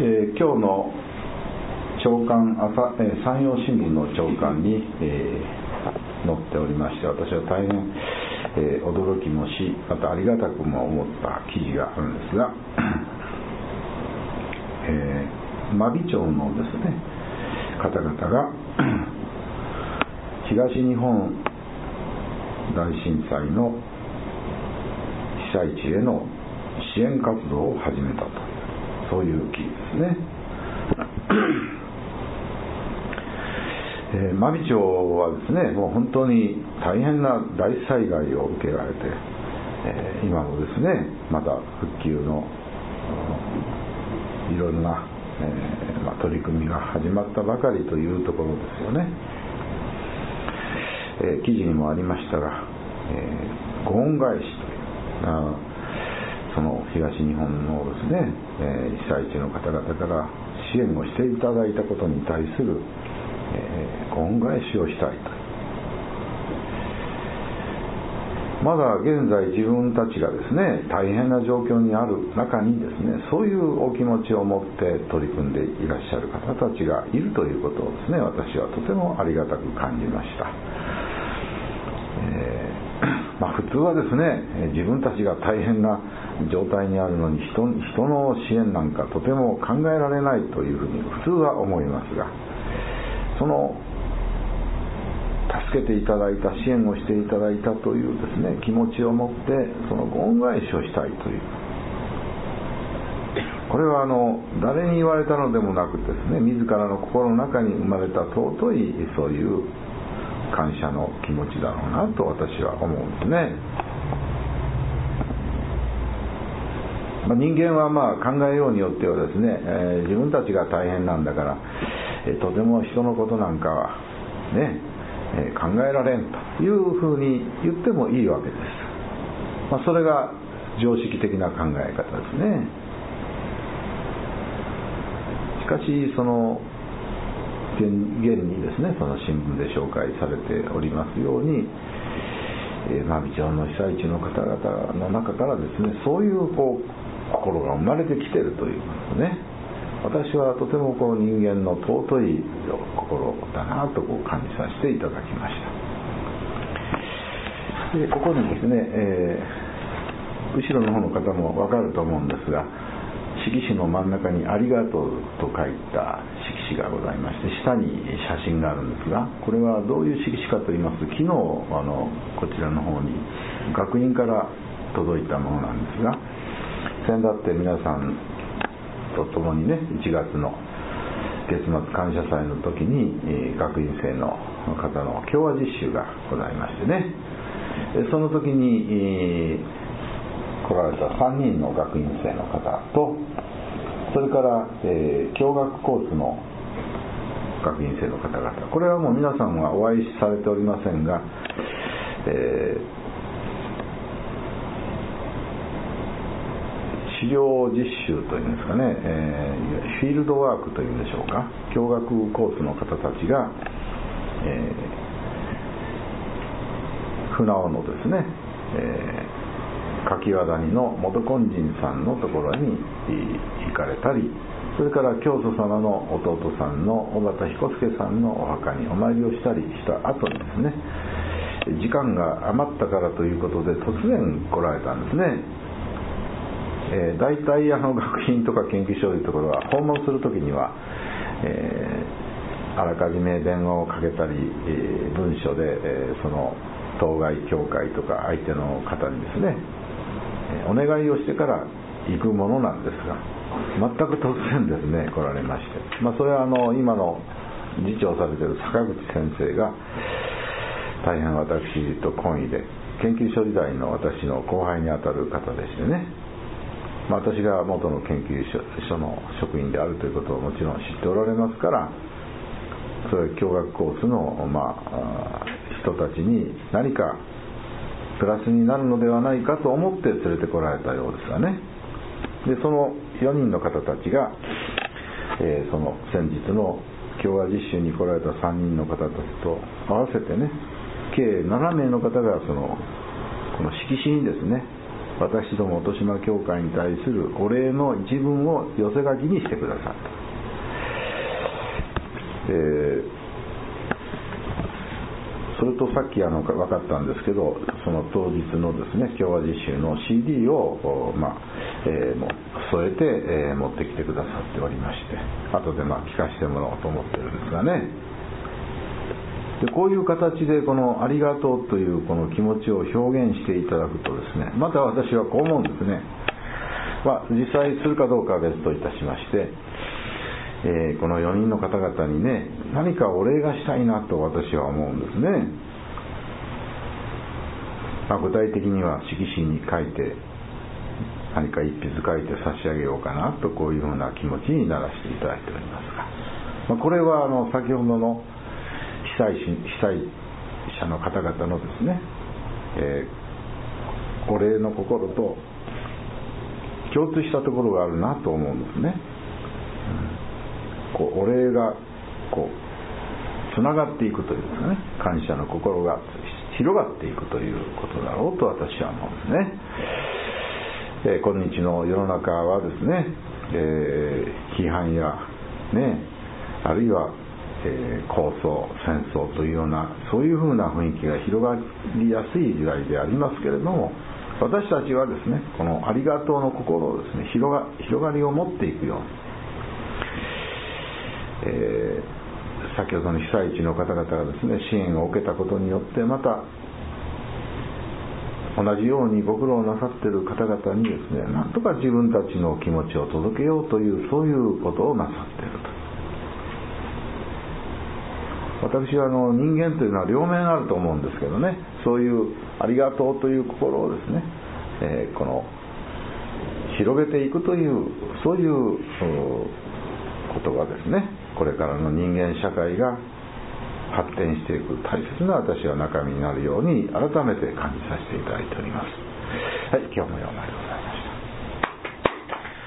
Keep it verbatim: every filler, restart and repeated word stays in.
えー、今日の朝刊朝、えー、山陽新聞の朝刊に、えー、載っておりまして、私は大変、えー、驚きもし、またありがたくも思った記事があるんですが、えー、真備町のですね方々が東日本大震災の被災地への支援活動を始めたと、そういう記事ですね。えー、真備町はですね、もう本当に大変な大災害を受けられて、えー、今もですね、また復旧のいろいろな、えーまあ、取り組みが始まったばかりというところですよね。えー、記事にもありましたが、えー、ご恩返しというあその東日本のですね、えー、被災地の方々から支援をしていただいたことに対する、えー、ご恩返しをしたいと。まだ現在自分たちがですね大変な状況にある中にですね、そういうお気持ちを持って取り組んでいらっしゃる方たちがいるということをですね、私はとてもありがたく感じました。えーまあ、普通はですね、自分たちが大変な状態にあるのに 人, 人の支援なんかとても考えられないというふうに普通は思いますが、その助けていただいた、支援をしていただいたというですね気持ちを持ってそのご恩返しをしたいという、これはあの誰に言われたのでもなくですね、自らの心の中に生まれた尊いそういう感謝の気持ちだろうなと私は思うんですね。まあ、人間はまあ考えようによってはですね、えー、自分たちが大変なんだから、えー、とても人のことなんかはね、えー、考えられんというふうに言ってもいいわけです。まあ、それが常識的な考え方ですね。しかしその現にですね、その新聞で紹介されておりますように、えー、真備町の被災地の方々の中からですね、そういうこう心が生まれてきているということね、私はとてもこう人間の尊い心だなとこう感じさせていただきました。でここにですね、えー、後ろの方の方も分かると思うんですが、色紙の真ん中にありがとうと書いた色紙がございまして、下に写真があるんですが、これはどういう色紙かと言いますと、昨日あのこちらの方に学院から届いたものなんですが、先だって皆さんと共にね、いちがつの月末感謝祭の時に、えー、学院生の方の共和実習がございましてね、その時に、えー来られたさんにんの学院生の方と、それから、えー、教学コースの学院生の方々、これはもう皆さんはお会いされておりませんが、えー、資料実習というんですかね、えー、フィールドワークというんでしょうか、教学コースの方たちが、えー、船尾のですね、えー柿和谷の元金人さんのところに行かれたり、それから教祖様の弟さんの小畑彦助さんのお墓にお参りをしたりした後にですね、時間が余ったからということで突然来られたんですね。えー、大体あの学院とか研究所というところは訪問するときには、えー、あらかじめ電話をかけたり、えー、文書で、えー、その当該教会とか相手の方にですねお願いをしてから行くものなんですが、全く突然ですね来られまして、まあ、それはあの今の次長されている坂口先生が大変私と懇意で、研究所時代の私の後輩にあたる方でしてね、まあ、私が元の研究所の職員であるということをもちろん知っておられますから、それ教学コースの、まあ、人たちに何かプラスになるのではないかと思って連れてこられたようですがね。でそのよにんの方たちが、えー、その先日の教和実習に来られたさんにんの方たちと合わせてね、計ななめいの方がそのこの色紙にですね、 私ども音島教会に対するお礼の一文を寄せ書きにしてくださった。えーそれとさっきあの分かったんですけど、その当日のですね教和実習の シーディー を、まあえー、もう添えて、えー、持ってきてくださっておりまして、後でまあ聞かせてもらおうと思ってるんですがね。でこういう形でこのありがとうというこの気持ちを表現していただくとですね、また私はこう思うんですね。まあ、実際するかどうかは別といたしまして、えー、このよにんの方々にね、何かお礼がしたいなと私は思うんですね。まあ、具体的には色紙に書いて何か一筆書いて差し上げようかなと、こういうふうな気持ちにならせていただいておりますが、まあ、これはあの先ほどの被災し被災者の方々のですね、えー、お礼の心と共通したところがあるなと思うんですね。こうお礼がこうつながっていくというですね、感謝の心が広がっていくということだろうと私は思うんですね。えー、今日の世の中はですね、えー、批判やね、あるいは、えー、抗争、戦争というようなそういうふうな雰囲気が広がりやすい時代でありますけれども、私たちはですね、このありがとうの心をですね、広が、広がりを持っていくように、えー、先ほどの被災地の方々がですね、支援を受けたことによって、また同じようにご苦労なさっている方々にですね、なんとか自分たちの気持ちを届けようという、そういうことをなさっていると。私はあの人間というのは両面あると思うんですけどね、そういうありがとうという心をですね、えー、この広げていくという、そういうことがですね、これからの人間社会が発展していく大切な私は中身になるように改めて感じさせていただいております。はい、今日もようまでございます。